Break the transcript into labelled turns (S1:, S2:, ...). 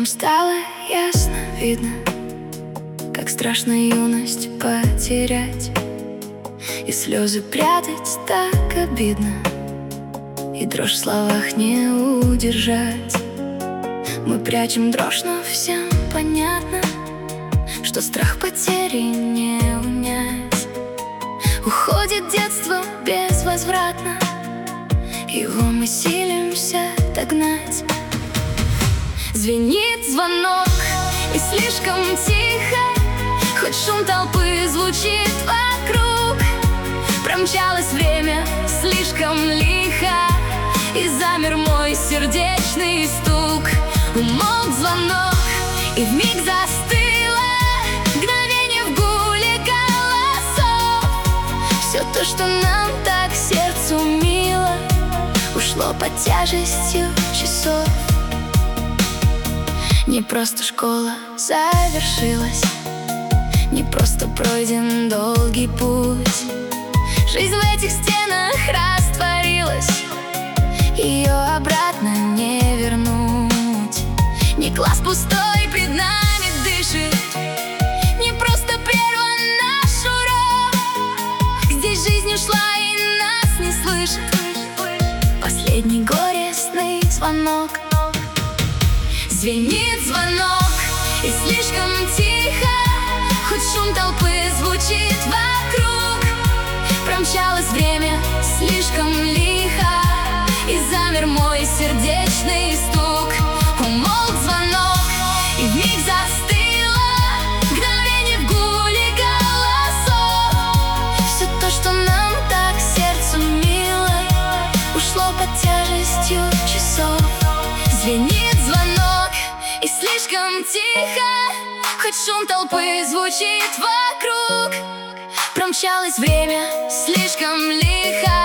S1: Нам стало ясно видно, как страшно юность потерять, и слезы прятать так обидно, и дрожь в словах не удержать. Мы прячем дрожь, но всем понятно, что страх потери не унять. Уходит детство безвозвратно, его мы силимся догнать. Звенит звонок, и слишком тихо, хоть шум толпы звучит вокруг. Промчалось время слишком лихо, и замер мой сердечный стук. Умолк звонок, и вмиг застыло мгновение в гуле голосов. Все то, что нам так сердцу мило, ушло под тяжестью часов. Не просто школа завершилась, не просто пройден долгий путь. Жизнь в этих стенах растворилась, ее обратно не вернуть. Не класс пустой пред нами дышит, не просто прерван наш урок. Здесь жизнь ушла и нас не слышит последний горестный звонок. Звенит звонок, и слишком тихо, хоть шум толпы звучит вокруг. Промчалось время слишком лихо, и замер мой сердечный стук. Умолк звонок, и вмиг застыло мгновение в гуле голосов. Все то, что нам так сердцу мило, ушло под тяжестью часов. Звенит звонок, и слишком тихо, хоть шум толпы звучит вокруг. Промчалось время слишком лихо,